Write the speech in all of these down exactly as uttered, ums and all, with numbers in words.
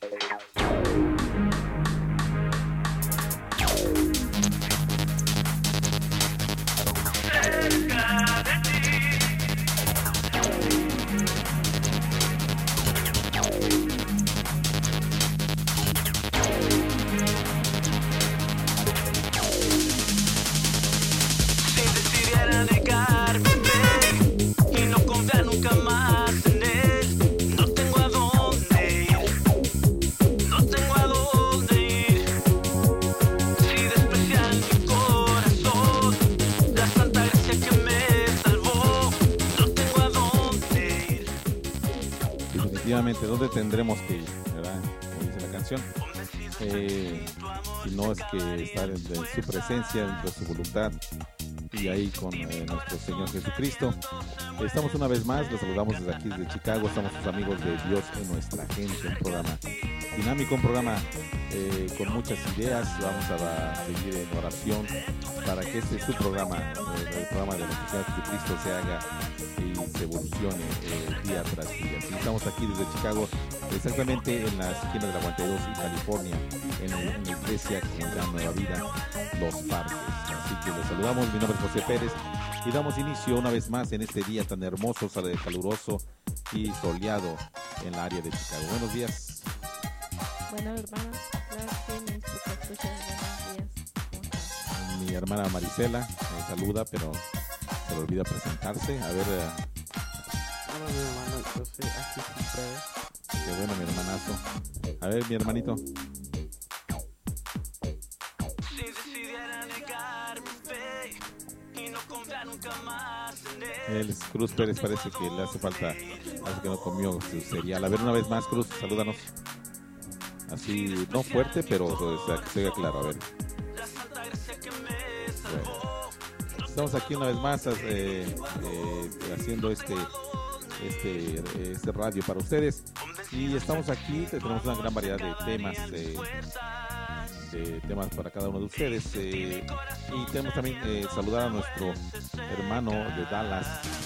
¿Dónde tendremos que ir? ¿Verdad? Como dice la canción. Eh, si no es que estar en, en su presencia, en su voluntad y ahí con eh, nuestro Señor Jesucristo. Estamos una vez más, los saludamos desde aquí, desde Chicago. Estamos sus amigos de Dios en nuestra gente, un programa dinámico, un programa eh, con muchas ideas. Vamos a, a seguir en oración para que este su programa, eh, el programa de nuestro Señor Jesucristo, se haga y se evolucione eh, día tras día. Así estamos aquí desde Chicago, exactamente en la esquina de la cuarenta y dos y California, en, el, en la iglesia Comunidad Nueva Vida, Los Parques. Así que les saludamos, mi nombre es José Pérez y damos inicio una vez más en este día tan hermoso, caluroso y soleado en la área de Chicago. Buenos días. Bueno, hermanos, claro que mis escuchas, buenos días. Mi hermana Marisela me saluda, pero se le olvida presentarse. A ver. Uh... Hola, mi hermano, yo soy aquí siempre. Qué bueno, mi hermanazo. A ver, mi hermanito. El Cruz Pérez parece que le hace falta, hace que no comió su cereal. A ver, una vez más, Cruz, salúdanos. Así, no fuerte, pero o sea, que se vea claro, a ver. Bueno, estamos aquí una vez más eh, eh, haciendo este, este, este radio para ustedes. Y estamos aquí, tenemos una gran variedad de temas, eh, de temas para cada uno de ustedes. Eh, y tenemos también eh, saludar a nuestro hermano de Dallas.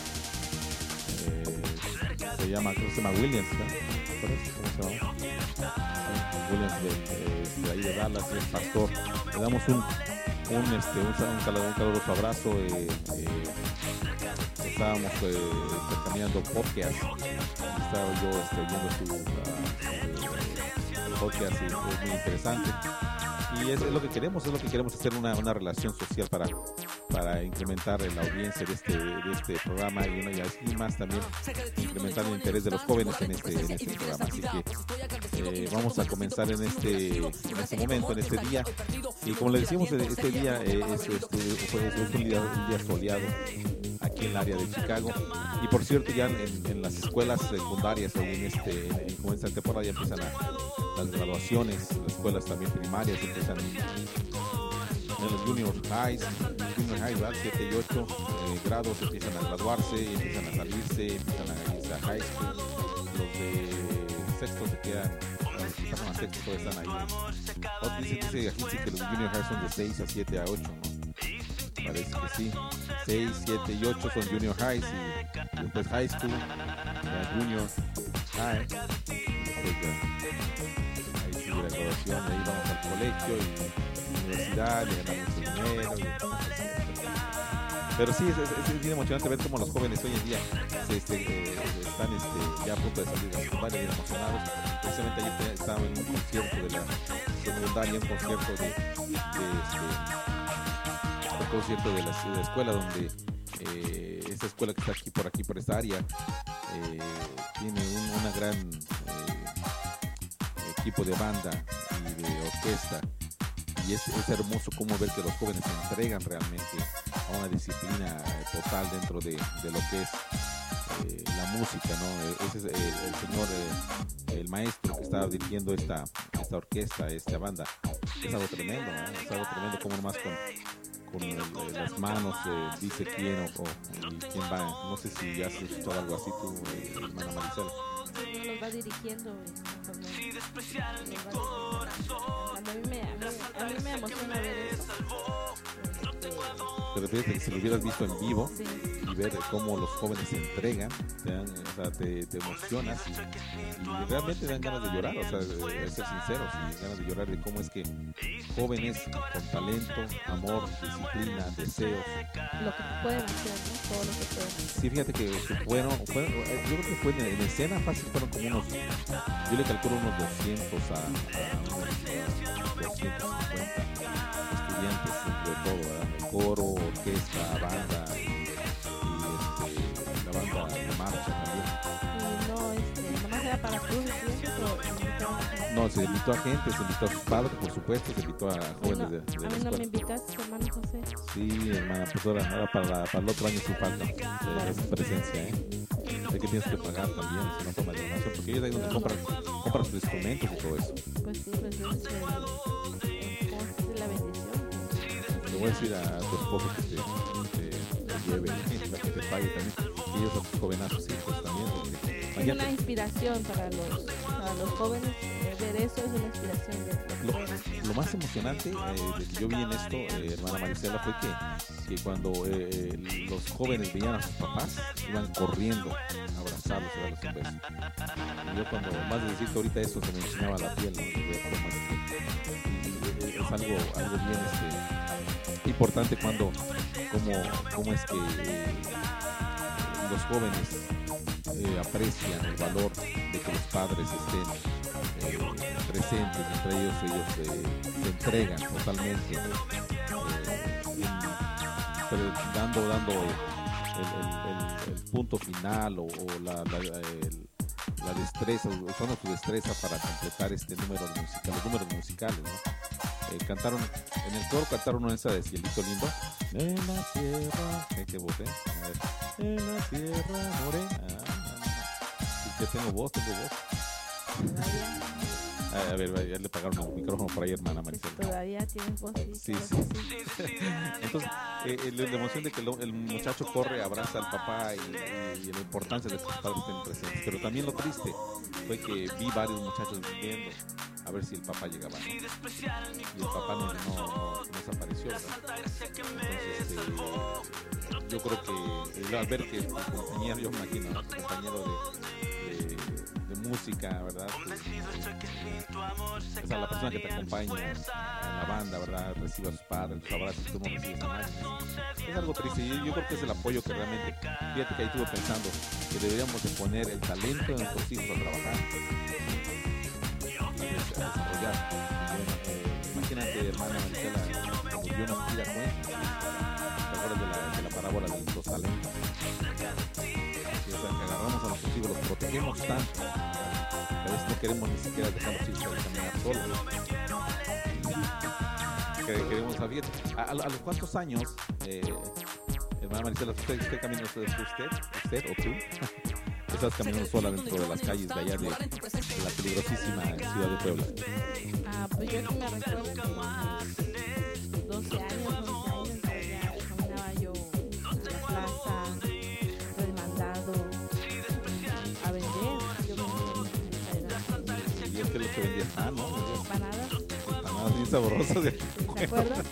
Eh, se llama, ¿cómo se llama? Williams, ¿no? ¿Cómo se llama? Williams de, de, de ahí de Dallas, el pastor. Le damos un un este un, un, calor, un caluroso abrazo. Eh, eh, estábamos eh, intercambiando podcast. Estaba yo este, viendo su uh, podcast y es muy interesante. Y es, es lo que queremos, es lo que queremos hacer una, una relación social para, para incrementar la audiencia de este, de este programa y, una, y más también incrementar el interés de los jóvenes en este, en este programa. Así que eh, vamos a comenzar en este, en este momento, en este día. Y como le decimos, este día eh, es, es, es, es un, día, un día soleado aquí en el área de Chicago. Y por cierto, ya en, en las escuelas secundarias, en, este, en, en esta temporada ya empiezan a, las graduaciones, las escuelas también primarias empiezan en los junior highs, junior high, ¿verdad? siete y ocho eh, grados empiezan a graduarse, empiezan a salirse, empiezan a irse a high school. Los de sexto se quedan, los que pasan a sexto todavía están ahí. O dice, dice aquí sí que los junior high son de seis a siete a ocho, ¿no? Parece que sí. seis, siete y ocho son junior highs y, y después high school, ya junior high, y después ya, ahí sigue la graduación, ahí vamos al colegio y universidad, y ganamos dinero. Y, pero sí, es, es, es bien emocionante ver cómo los jóvenes hoy en día se, este, eh, están este, ya a punto de salir de la secundaria, bien emocionados. Precisamente ayer estaba en un concierto de la secundaria, un concierto de, de este, un concierto de la, de la escuela donde eh, esta escuela que está aquí por aquí por esta área eh, tiene un una gran eh, equipo de banda y de orquesta. Y es, es hermoso cómo ver que los jóvenes se entregan realmente a una disciplina total dentro de, de lo que es eh, la música, ¿no? Ese es el, el señor, eh, el maestro que estaba dirigiendo esta, esta orquesta, esta banda. Es algo tremendo, ¿no? Es algo tremendo como nomás con, con el, el, las manos eh, dice quién o, o y quién va. No sé si ya has escuchado algo así tú, eh, hermana Maricela. Sí, los va dirigiendo. Eh, a mí me, a mí, a mí me emociona ver eso. Este, te refieres a que si lo hubieras visto en vivo Sí, y ver cómo los jóvenes se entregan, te, dan, o sea, te, te emocionas y, y realmente dan ganas de llorar, o sea, de, de ser sinceros, y dan ganas de llorar de cómo es que jóvenes con talento, amor, disciplina, deseos. lo que pueden hacer, ¿no? Todo lo que pueden hacer. Sí, fíjate que fueron, fueron eh, yo creo que fue en, en escena fácil, fueron como unos, yo le calculo unos doscientos a, a unos a doscientos cincuenta estudiantes entre todo, ¿verdad? El coro, orquesta, banda y, y este, la banda de marcha también. Y no, este, nomás era para puros estudiantes o invitaron a gente. No, se invitó a gente, se invitó a sus padres, por supuesto, se invitó a Y jóvenes no, de, de a la mí no me escuela. invitaste, hermano José. Sí, hermana, pues ahora, ahora para, la- para el otro año sí falta eh, esa presencia, ¿eh? Es que tienes que pagar también, es una forma de donación, porque ellos ahí donde compran, compran sus instrumentos y todo eso. Pues sí, pues es el, el- ¿cómo se dice? La bendición. Le voy a decir a tu esposo que te, te, te lleve, para que te pague también. Y ellos a tus jovenazos hijos también. Porque Es mañana una inspiración para los, para los jóvenes. eh, Ver eso es una inspiración de lo que Lo, pueden hacer. lo más emocionante eh, de que yo vi en esto, eh, hermana Marisela, fue que, que cuando eh, los jóvenes veían a sus papás, iban corriendo a abrazarlos y darles un beso. Y yo cuando, más de decirte ahorita eso, se me enseñaba la piel, ¿no? De ver cómo es que- y, eh, es algo, algo bien este, importante cuando, cómo, cómo es que eh, los jóvenes eh, aprecian el valor de que los padres estén eh, presentes, entre ellos ellos eh, se entregan totalmente, eh, en- pero dando, dando el, el- el- el punto final o, o la, la, el- la destreza, usando su destreza para completar este número musical, los números musicales, ¿no? Eh, cantaron, en el coro cantaron una esa de Cielito Lindo, en la sierra, ¿eh? ¿Qué voz, eh? A ver, en la sierra morena, ah, que tengo voz, tengo voz. Todavía, A, a ver, ya le pagaron el micrófono por ahí, hermana pues, Maricela. todavía tienes voz. Sí, claro sí. que sí. Entonces, eh, eh, la emoción de que lo- el muchacho corre, abraza al papá y, y- y la importancia de que sus padres estén presentes. Pero también lo triste fue que vi varios muchachos viendo a ver si el papá llegaba, ¿no? Y el papá no, no, no, no desapareció, ¿verdad? Entonces, este, yo creo que eh, al ver que tu compañero, yo me imagino, ¿no? Tu compañero de, de, de música, ¿verdad? Que, o sea, la persona que te acompaña en la banda, ¿verdad? Recibe a sus padres, los abrazos, tú no recibes a nadie. Es algo triste. Yo, yo creo que es el apoyo que realmente, fíjate que ahí estuve pensando que deberíamos de poner el talento de nuestros hijos a trabajar, a des- a desarrollar. Y bueno, eh, imagínate, hermana Marisela, cuando Dios nos pida cuenta, ¿te acuerdas de la, de la parábola de los talentos? Sí, o sea, que agarramos a nuestros hijos, los protegemos tanto, que a veces no queremos ni siquiera dejar a los hijos a caminar solos. Que queremos saber, ¿a, a, a los cuántos años, eh, hermana Marisela, usted, usted camina, usted, usted, usted o tú, estás caminando sola dentro de las calles de allá de, de la peligrosísima ciudad de Puebla? Ah, pues yo que me recuerdo que a mis doce años, once años, ya caminaba yo a la plaza, del mandado, a vender. Yo vendía Y es que lo que vendía, ah, no, vendía empanadas, empanadas bien sabrosas. de- ¿te acuerdas?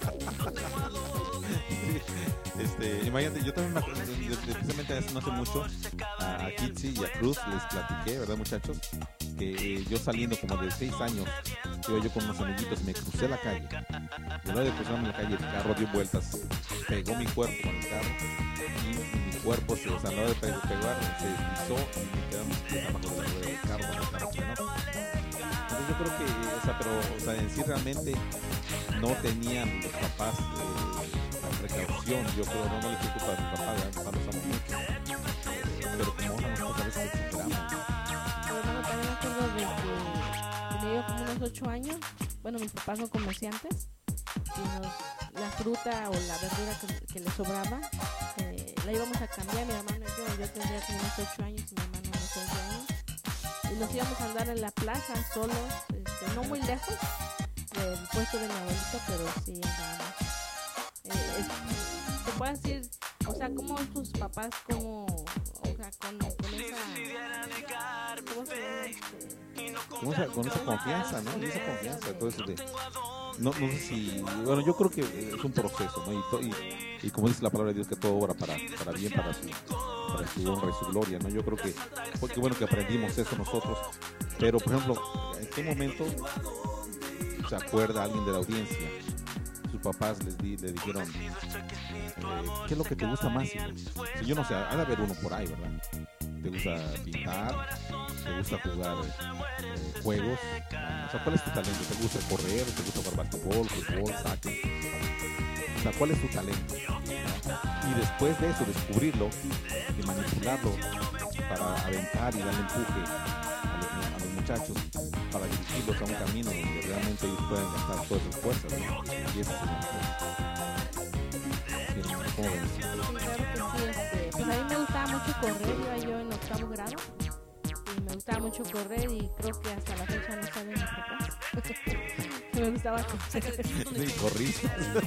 Este, imagínate, yo también me acuerdo, de- de- precisamente hace- no hace mucho, a, a Kitsi y a Cruz les platiqué, ¿verdad, muchachos? Que eh, yo saliendo como de seis años, iba yo con unos amiguitos y me crucé la calle. De la de cruzarme la calle, el carro dio vueltas, pegó mi cuerpo con el carro y, y mi cuerpo, se, o sea, a la hora de pe- pegar, se deslizó y me quedé mis pies abajo de la rueda del carro cuando el carro frenó. Entonces yo creo que, o sea, pero, o sea, en sí realmente no tenían los papás eh, la precaución, yo creo, no, no les culpa a mi papá, ya mi papá los amo mucho, eh, pero como ahora nosotros a veces exageramos, ¿no? Pero bueno, también me acuerdo de que tenía yo como unos ocho años. Bueno, mis papás son comerciantes y nos, la fruta o la verdura que, que le sobraba eh, la íbamos a cambiar, mi hermano y yo. Yo tendría como unos ocho años y mi hermano unos once años. Y nos íbamos a andar en la plaza solos, este, no muy lejos del puesto de mi abuelito, pero sí andábamos. Eh, es- te puedo decir, o sea, como tus papás, como, o sea, con, con esa, ¿cómo se llama? Este, Con esa, con esa confianza, ¿no? Y esa confianza, todo eso de, no, no sé si, bueno, yo creo que es un proceso, ¿no? Y, to, y, y como dice la palabra de Dios, que todo obra para, para bien, para su, para su honra y su gloria, ¿no? Yo creo que fue que bueno que aprendimos eso nosotros, pero por ejemplo, ¿en qué momento se acuerda alguien de la audiencia? Sus papás les di, le dijeron, eh, ¿qué es lo que te gusta más, hijo? Si yo no sé, ha de haber uno por ahí, ¿verdad? ¿Te gusta pintar? ¿Te gusta jugar eh, juegos? O sea, ¿cuál es tu talento? ¿Te gusta correr? ¿Te gusta jugar basquetbol, fútbol, soccer? O sea, ¿cuál es tu talento? Y después de eso, descubrirlo y manipularlo para aventar y darle empuje a los, a los muchachos, para dirigirlos a un camino donde realmente ellos puedan gastar todas sus fuerzas, ¿no? Y ese es el enfoque. ¿Cómo ven? Sí, claro que sí. Este, pues a mí me gustaba mucho correr, iba yo en octavo grado. Y me gustaba mucho correr y creo que hasta la fecha no saben mis papás. Me gustaba correr. Sí, corriste.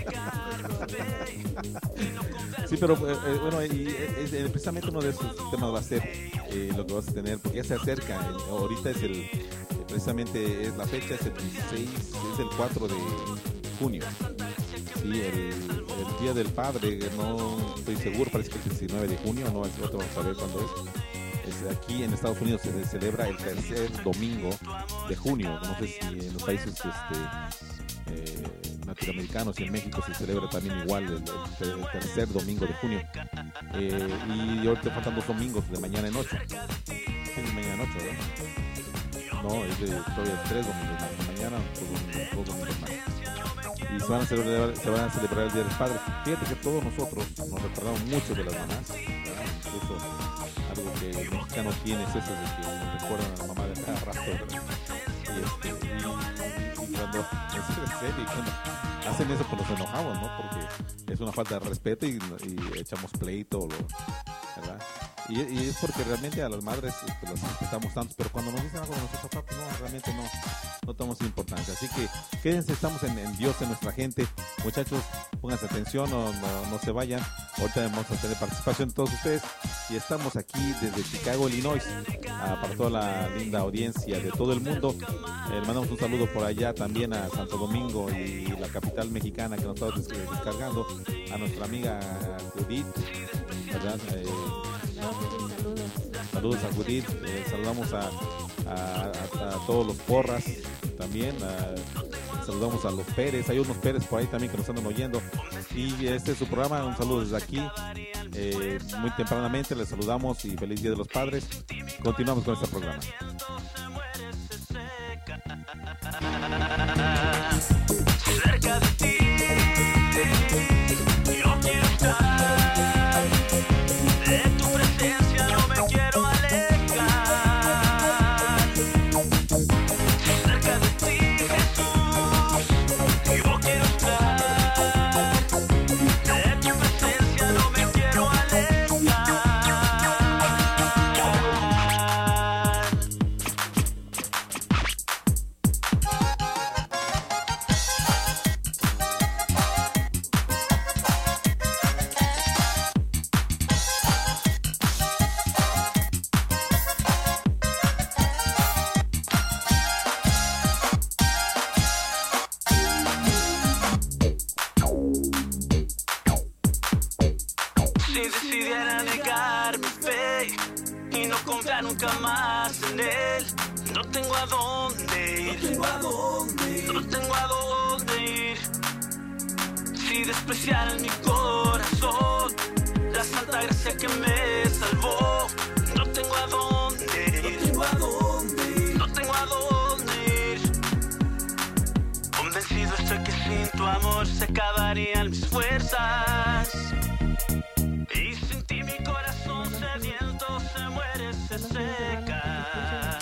Sí, pero eh, bueno, y es, es, precisamente uno de esos temas va a ser eh, lo que vas a tener, porque ya se acerca. El, ahorita es el, precisamente es la fecha, es el dieciséis, es el cuatro de junio. Sí, el, el Día del Padre, no estoy seguro, parece que es el diecinueve de junio, no, el otro vamos a ver cuándo es. Es aquí en Estados Unidos se celebra el tercer domingo de junio. No sé si en los países este, eh, latinoamericanos y en México se celebra también igual el, el, el tercer domingo de junio. Eh, y ahorita faltan dos domingos, de mañana en ocho. Sí, de mañana en ocho, ¿verdad? No, es de todavía tres domingos más. Mañana dos, dos domingos más. Y se van, a celebrar, se van a celebrar el Día del Padre. Fíjate que todos nosotros nos recordamos mucho de las mamás, ¿verdad? Incluso algo que el mexicano tiene es eso de que nos recuerdan a la mamá de cada rato, ¿verdad? Y, este, y, y, y cuando en serio, cuando hacen eso pues nos enojamos, ¿no? Porque es una falta de respeto y, y echamos pleito, ¿verdad? Y, y es porque realmente a las madres pues, las respetamos tanto, pero cuando nos dicen algo de nuestro papá, pues no, realmente no, no tomamos importancia. Así que quédense, estamos en, en Dios, en nuestra gente. Muchachos, pónganse atención, no, no, no se vayan. Ahorita vamos a tener participación de todos ustedes. Y estamos aquí desde Chicago, Illinois, uh, para toda la linda audiencia de todo el mundo. Eh, le mandamos un saludo por allá también a Santo Domingo y la capital mexicana que nos está des- descargando, a nuestra amiga Judith, ¿verdad? Eh, Saludos. Saludos a Judith, eh, saludamos a, a, a, a todos los Porras también, a, saludamos a los Pérez, hay unos Pérez por ahí también que nos andan oyendo. Y este es su programa, un saludo desde aquí, eh, muy tempranamente les saludamos y feliz Día de los Padres. Continuamos con este programa. Cerca de ti, yo quiero estar, de tu presencia no me quiero alejar. Cerca de ti, Jesús, yo quiero estar, de tu presencia no me quiero alejar. Si decidiera negar mi fe y no confiar nunca más en él, no tengo a dónde ir, no tengo a dónde ir. Si despreciaran mi corazón, la santa gracia que me salvó, no tengo a dónde ir, no tengo a dónde ir. Convencido estoy que sin tu amor se acabarían mis fuerzas. Y sin ti mi corazón sediento se muere, se seca.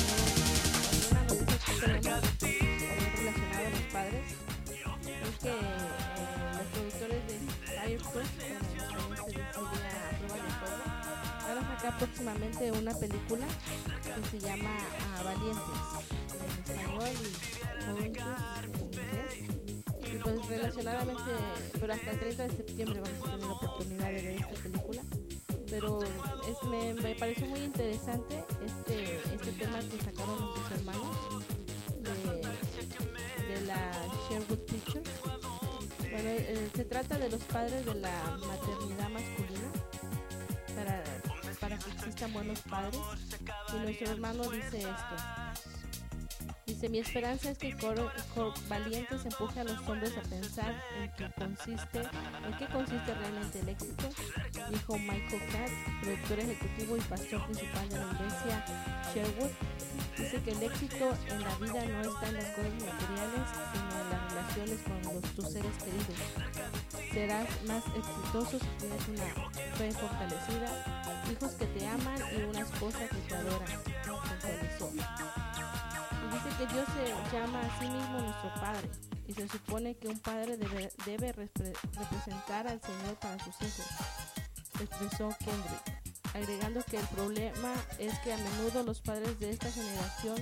Cerca de ti. Relacionado a los padres es que eh, los productores de Firefox, bueno, se diría a prueba de fuego, van a sacar próximamente una película que se llama ah, Valientes en español y Jóvenes en inglés. Y pues relacionadamente, pero hasta el treinta de septiembre vamos a tener la oportunidad de ver esta película. Pero es, me, me pareció muy interesante este, este tema que sacaron nuestros hermanos de, de la Sherwood Pictures. Bueno, eh, se trata de los padres de la maternidad masculina para, para que existan buenos padres. Y nuestro hermano dice esto. Dice, mi esperanza es que Cor, Cor Valientes empuje a los hombres a pensar en qué consiste, en qué consiste realmente el éxito, dijo Michael Catt, productor ejecutivo y pastor principal de la iglesia Sherwood. Dice que el éxito en la vida no está en las cosas materiales, sino en las relaciones con los, tus seres queridos. Serás más exitoso si tienes una fe fortalecida, hijos que te aman y una esposa que te adora, puntualizó. Dice que Dios se llama a sí mismo nuestro Padre y se supone que un padre debe, debe repre, representar al Señor para sus hijos, expresó Kendrick, agregando que el problema es que a menudo los padres de esta generación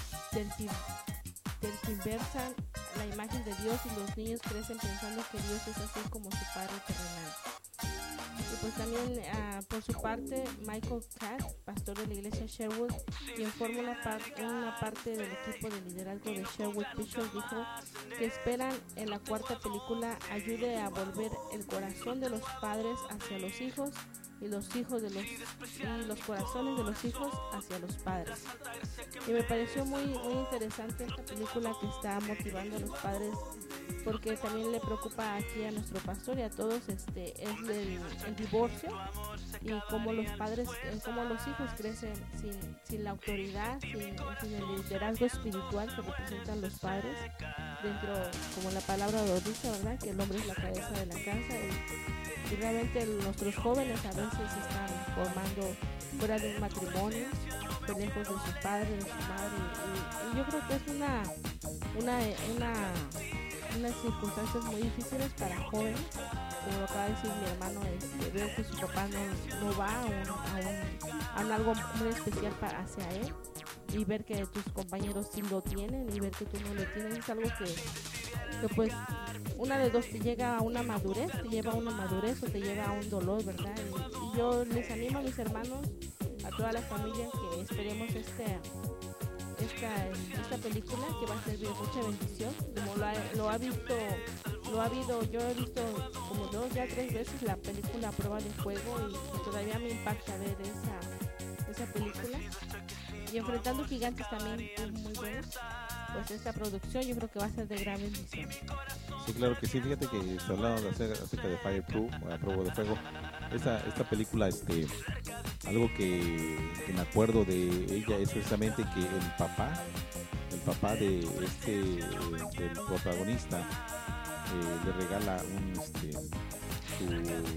tergiversan la imagen de Dios y los niños crecen pensando que Dios es así como su Padre terrenal. Y pues también uh, por su parte Michael Catt, pastor de la iglesia Sherwood, quien forma una, par una parte del equipo de liderazgo de Sherwood Pictures, dijo que esperan en la cuarta película ayude a volver el corazón de los padres hacia los hijos y los hijos de los y los corazones de los hijos hacia los padres. Y me pareció muy, muy interesante esta película que está motivando a los padres, porque también le preocupa aquí a nuestro pastor y a todos este es el, el divorcio y cómo los padres, cómo los hijos crecen sin, sin la autoridad, sin, sin el liderazgo espiritual que representan los padres dentro, como la palabra lo dice, ¿verdad? Que el hombre es la cabeza de la casa y, y realmente nuestros jóvenes a veces se están formando fuera de un matrimonio, lejos de su padre, de su madre y, y yo creo que es una una una unas circunstancias muy difíciles para jóvenes, como lo acaba de decir mi hermano, este, veo que su papá no, no va a, un, a, un, a algo muy especial para hacia él y ver que tus compañeros sí lo tienen y ver que tú no lo tienes es algo que, que pues una de dos te llega a una madurez, te lleva a una madurez o te lleva a un dolor, ¿verdad? Y, y yo les animo a mis hermanos, a toda la familia, que esperemos este Esta, esta película que va a ser de mucha bendición, como lo ha, lo ha visto, lo ha habido, yo he visto como dos, ya tres veces la película Prueba de Fuego y, y todavía me impacta ver esa, esa película. Y Enfrentando Gigantes también es muy buena, pues esta producción yo creo que va a ser de gran bendición. Sí, claro que sí, fíjate que se hablaba de acerca, acerca de Fireproof, a Prueba de Fuego, esta, esta película, este... algo que, que me acuerdo de ella es precisamente que el papá, el papá de este, del protagonista, eh, le regala un, este, su,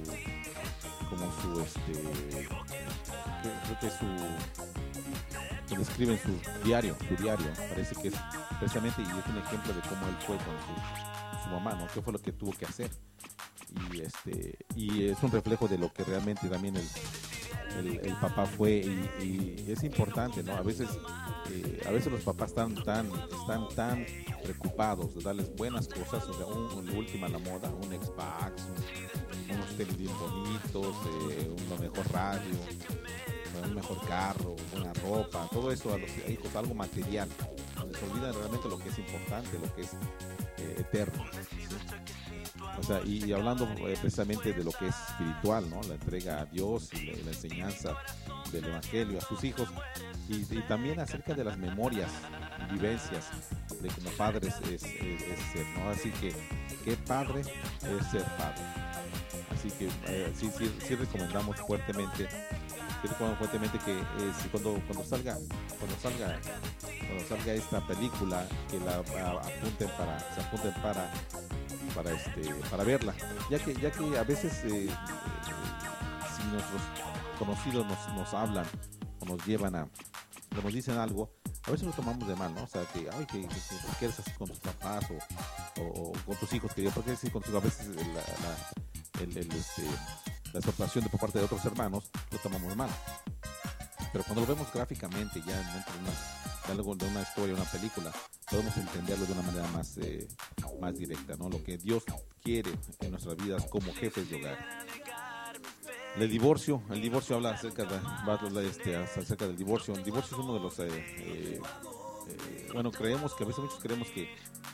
como su, este, creo que es su, que le escribe en su diario, su diario, parece que es precisamente, y es un ejemplo de cómo él fue con su, su mamá, ¿no? ¿Qué fue lo que tuvo que hacer? Y este, y es un reflejo de lo que realmente también el El, el papá fue y, y es importante, ¿no? A veces, eh, a veces los papás están tan, están tan preocupados de darles buenas cosas, o sea, un, un última a la moda, un Xbox, un, unos tenis bien bonitos, eh, una mejor radio, un mejor carro, buena ropa, todo eso a los hijos, algo material, se olvidan realmente lo que es importante, lo que es eh, eterno, ¿sí? O sea, y, y hablando eh, precisamente de lo que es espiritual, ¿no? La entrega a Dios y la, la enseñanza del Evangelio a sus hijos y, y también acerca de las memorias y vivencias de como padres es, es, es ser, ¿no? Así que, ¿qué padre es ser padre? Así que eh, sí, sí, sí recomendamos fuertemente, sí recomendamos fuertemente que eh, si cuando, cuando salga, cuando salga, cuando salga esta película, que la a, apunten para, se apunten para para este para verla, ya que ya que a veces eh, eh, si nuestros conocidos nos, nos hablan o nos llevan a o nos dicen algo, a veces lo tomamos de mal, ¿no? O sea, que ay que, que, que, que eres así con tus papás o, o, o con tus hijos, que yo porque decir con tus, a veces la, la, el, el, este, la exhortación de por parte de otros hermanos lo tomamos mal, pero cuando lo vemos gráficamente ya dentro de una, de algo, de una historia, una película, podemos entenderlo de una manera más, eh, más directa, ¿no? Lo que Dios quiere en nuestras vidas como jefes de hogar. El divorcio, el divorcio habla acerca de, va, este, acerca del divorcio. El divorcio es uno de los, eh, eh, eh, bueno, creemos que a veces muchos creemos que,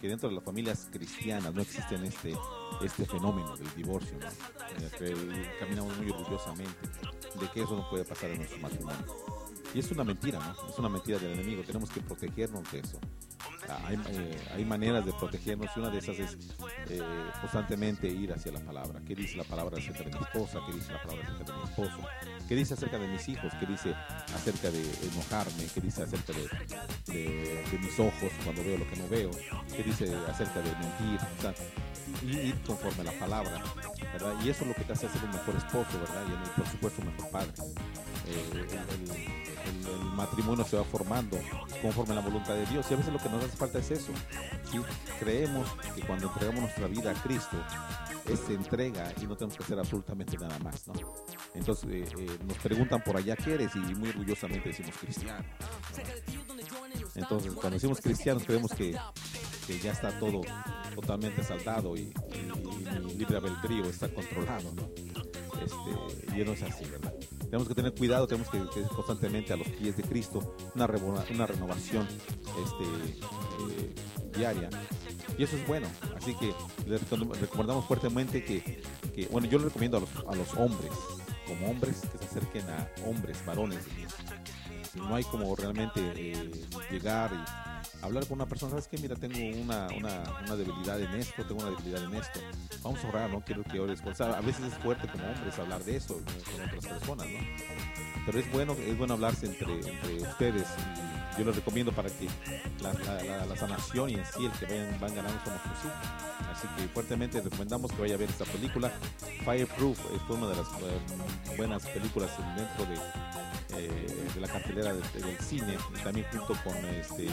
que dentro de las familias cristianas no existen este, este fenómeno del divorcio, ¿no? Eh, que caminamos muy orgullosamente de que eso no puede pasar en nuestro matrimonio. Y es una mentira, ¿no? Es una mentira del enemigo. Tenemos que protegernos de eso. Ah, hay, eh, hay maneras de protegernos y una de esas es eh, constantemente ir hacia la palabra. ¿Qué dice la palabra acerca de mi esposa? ¿Qué dice la palabra acerca de mi esposo? ¿Qué dice acerca de mis hijos? ¿Qué dice acerca de enojarme? ¿Qué dice acerca de, de, de mis ojos cuando veo lo que no veo? ¿Qué dice acerca de mentir? O sea, y ir conforme a la palabra, ¿verdad? Y eso es lo que te hace ser un mejor esposo, ¿verdad? Y el, por supuesto un mejor padre. Eh, el, el, el, el matrimonio se va formando conforme a la voluntad de Dios, y a veces lo que nos hace falta es eso, ¿sí? Creemos que cuando entregamos nuestra vida a Cristo es entrega y no tenemos que hacer absolutamente nada más, ¿no? Entonces eh, eh, nos preguntan por allá qué eres y muy orgullosamente decimos cristiano, ¿no? Entonces cuando decimos cristianos creemos que, que ya está todo totalmente saldado y, y, y mi libre albedrío está controlado, ¿no? Este, y no es así, ¿verdad? Tenemos que tener cuidado, tenemos que, que constantemente a los pies de Cristo una, revona, una renovación este, eh, diaria, y eso es bueno. Así que les recomendamos fuertemente que, que, bueno, yo les recomiendo a los, a los hombres, como hombres, que se acerquen a hombres, varones. No hay como realmente eh, llegar y hablar con una persona, ¿sabes qué? Mira, tengo una, una, una debilidad en esto, tengo una debilidad en esto. Vamos a orar, ¿no? Quiero que ores. O sea, a veces es fuerte como hombres hablar de eso con otras personas, ¿no? Pero es bueno, es bueno hablarse entre, entre ustedes, y yo les recomiendo para que la, la, la, la sanación y en sí el que vayan, van ganando somos sus hijos. Así que fuertemente recomendamos que vaya a ver esta película. Fireproof fue una de las eh, buenas películas dentro de, eh, de la cartelera de, de, del cine, y también junto con este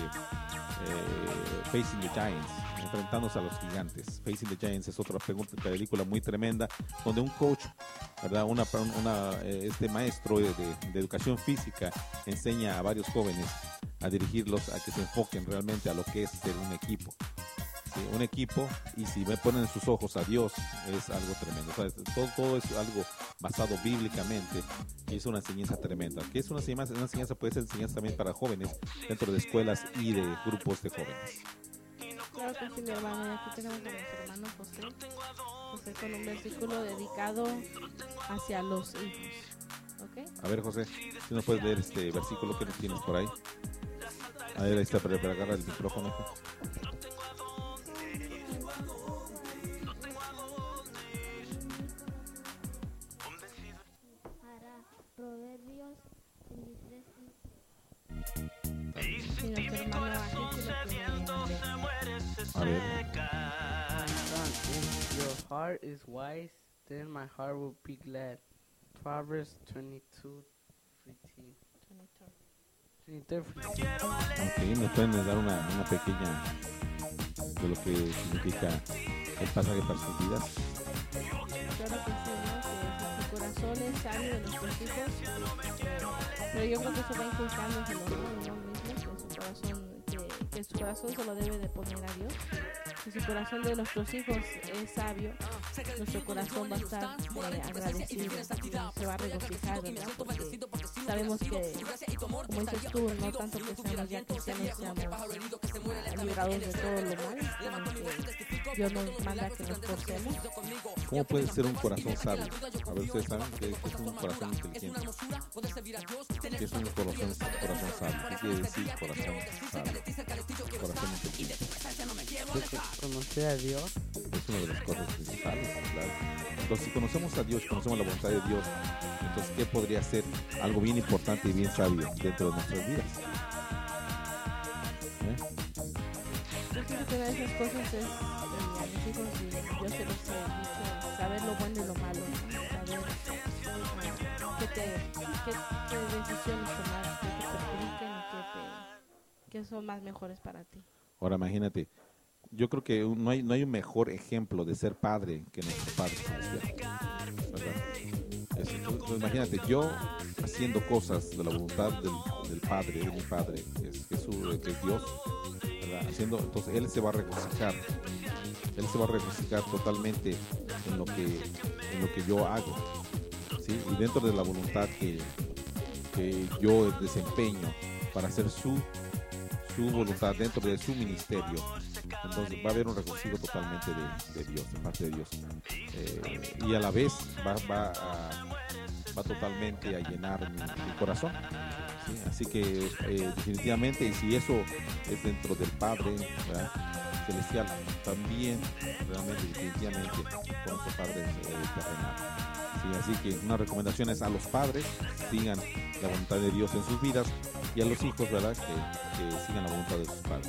eh, Facing the Giants, enfrentándose a los gigantes. Facing the Giants es otra película muy tremenda, donde un coach, ¿verdad? Una, una, este maestro de, de, de educación física enseña a varios jóvenes a dirigirlos a que se enfoquen realmente a lo que es ser un equipo. Sí, un equipo, y si me ponen en sus ojos a Dios, es algo tremendo. O sea, todo, todo es algo basado bíblicamente, y es una enseñanza tremenda. Que es una enseñanza, una enseñanza puede ser enseñanza también para jóvenes dentro de escuelas y de grupos de jóvenes. Claro que sí, mi hermano. Y aquí tenemos a nuestro hermano José, José con un versículo dedicado hacia los hijos. ¿Okay? A ver, José, si nos puedes leer este versículo que nos tienes por ahí. A ver, ahí está, para, para agarrar el micrófono, hijo. Proverbios veintitrés. Y nuestro hermano aquí sí lo tiene. A ver. Son, if your heart is wise, then my heart will be glad. Proverbs twenty-two fifteen. twenty-two fifteen. Ok, ¿me pueden dar una, una pequeña de lo que significa el pasaje para sus vidas? Claro que sí, ¿no? Que su corazón es sabio de nuestros hijos, pero yo creo que eso va inculcándoselo, ¿no? Uno mismo, que su corazón, que, que su corazón se lo debe de poner a Dios. Si su corazón de nuestros hijos es sabio, nuestro corazón va a estar eh, agradecido, se va a regocijar, ¿verdad? Porque sabemos que, como dices tú, no tanto que seamos ya cristianos, seamos librados de todo lo mal, sino que Dios nos manda que nos esforcemos. ¿Cómo puede ser un corazón sabio? A ver, ustedes saben que es un corazón inteligente. ¿Qué es un corazón, corazón sabio? ¿Qué quiere decir corazón sabio? Corazón inteligente. Conocer a Dios. Es una de las cosas principales, claro. Entonces, si conocemos a Dios, conocemos la voluntad de Dios, entonces, ¿qué podría ser algo bien importante y bien sabio dentro de nuestras vidas? ¿Eh? Yo creo que una de esas cosas es, eh, a mis hijos, y yo se los he dicho, saber lo bueno y lo malo, ¿no? Saber uh, qué, te, qué, qué decisiones tomar, que te perjudiquen y que, te, que son más mejores para ti. Ahora, imagínate, yo creo que no hay, no hay un mejor ejemplo de ser padre que nuestro padre celestial, ¿verdad? Es, pues, imagínate, yo haciendo cosas de la voluntad del, del Padre, de mi Padre, que es Jesús, que es Dios, ¿verdad? Haciendo, entonces Él se va a regocijar, Él se va a regocijar totalmente en lo que, en lo que yo hago, ¿sí? Y dentro de la voluntad que, que yo desempeño para hacer su, su su voluntad, dentro de su ministerio. Entonces va a haber un regocijo totalmente de, de Dios, de parte de Dios. Eh, y a la vez va, va, a, va totalmente a llenar mi, mi corazón. ¿Sí? Así que eh, definitivamente, y si eso es dentro del Padre, ¿verdad?, celestial, también realmente definitivamente con nuestro Padre eh, terrenal. Sí, así que una recomendación es a los padres: sigan la voluntad de Dios en sus vidas, y a los hijos, ¿verdad?, que, que sigan la voluntad de sus padres.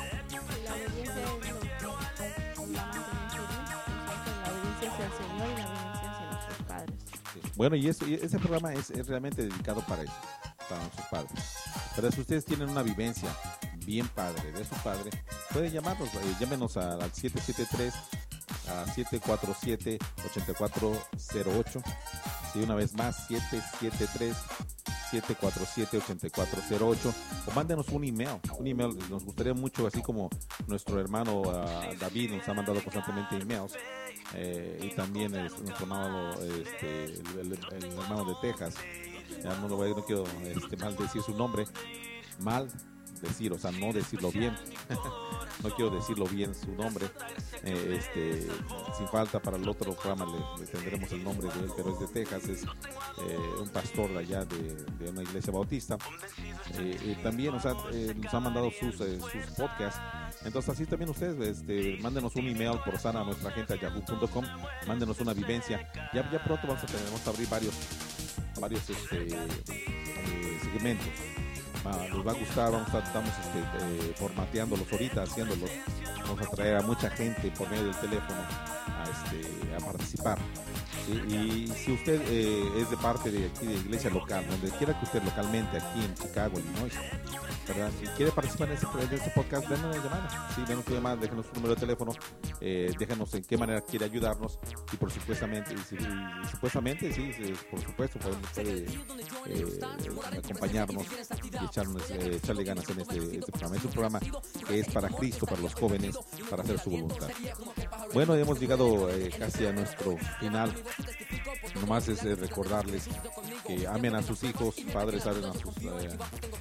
La obediencia es lo que nos va a mantener firmes, la obediencia hacia el Señor y la obediencia hacia nuestros padres. Sí. Bueno, y, eso, y ese programa es, es realmente dedicado para eso, para nuestros padres. Pero si ustedes tienen una vivencia bien padre de su padre, pueden llamarnos, eh, llámenos a, al siete siete tres a siete cuatro siete ocho cuatro cero ocho. Sí, una vez más, siete siete tres siete cuatro siete ocho cuatro cero ocho, o mándenos un email. Un email nos gustaría mucho, así como nuestro hermano uh, David nos ha mandado constantemente emails, eh, y también es, nuestro hermano, este, el, el, el hermano de Texas. Ya no, lo voy, no quiero este, mal decir su nombre, mal decir, o sea, no decirlo bien. No quiero decirlo bien su nombre. Eh, este, sin falta, para el otro programa le, le tendremos el nombre de él, pero es de Texas, es eh, un pastor de allá de, de una iglesia bautista. Eh, eh, también, o sea, eh, nos ha mandado sus, eh, sus podcasts. Entonces, así también ustedes, este, mándenos un email por sana a nuestra gente a yahoo punto com, mándenos una vivencia. Ya, ya pronto vamos a tener, vamos a abrir varios, varios este, eh, segmentos. Ah, les va a gustar, vamos a, estamos este, eh, formateándolos ahorita, haciéndolos. Vamos a traer a mucha gente por medio del teléfono a, este, a participar. ¿Sí? Y si usted eh, es de parte de aquí de iglesia local, donde quiera que usted localmente, aquí en Chicago, Illinois, ¿verdad?, si quiere participar en este, en este podcast, denle una llamada. Sí, denos una llamada, déjenos su número de teléfono, eh, déjenos en qué manera quiere ayudarnos, y por supuestamente, y, si, y supuestamente, sí, sí, por supuesto, podemos puede, eh, acompañarnos y echarnos, eh, echarle ganas en este, este programa. Es un programa que es para Cristo, para los jóvenes, para hacer su voluntad. Bueno, hemos llegado eh, casi a nuestro final. Nomás es eh, recordarles que amen a sus hijos, padres amen a sus eh,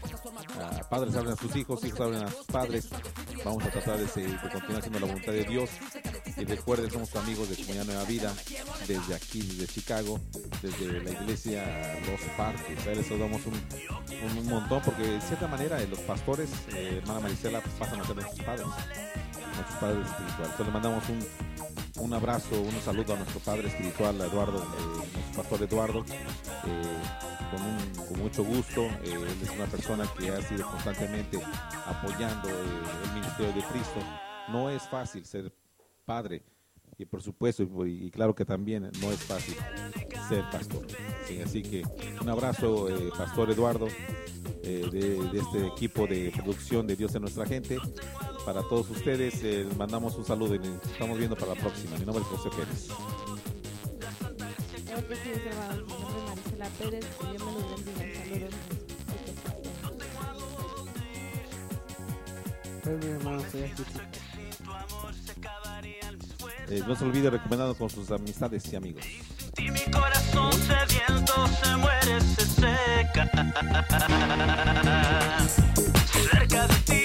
a padres amen a sus hijos, hijos amen a sus padres. Vamos a tratar de, de continuar haciendo la voluntad de Dios. Y recuerden, somos amigos de Comunidad Nueva Vida, desde aquí, desde Chicago, desde la iglesia Los Parques. Ahí les saludamos un, un, un montón, porque de cierta manera eh, los pastores, eh, hermana Marisela, pues, pasan a ser nuestros padres, nuestros padres espirituales. Entonces le mandamos un un abrazo, un saludo a nuestro padre espiritual, a Eduardo, eh, nuestro pastor Eduardo, eh, con, un, con mucho gusto. Eh, él es una persona que ha sido constantemente apoyando eh, el ministerio de Cristo. No es fácil ser padre, y por supuesto, y, y claro que también no es fácil ser pastor. Sí, así que un abrazo, eh, Pastor Eduardo, eh, de, de este equipo de producción de Dios en nuestra gente. Para todos ustedes, eh, les mandamos un saludo y nos estamos viendo para la próxima. Mi nombre es José Pérez. Creo que sí, hermano. Mi nombre es Marisela Pérez. Que Dios me los bendiga. Saludos. Pues mi hermano, soy aquí. Eh, no se olvide recomendarnos con sus amistades y amigos. Y mi corazón sediento se muere, se seca. Cerca de ti.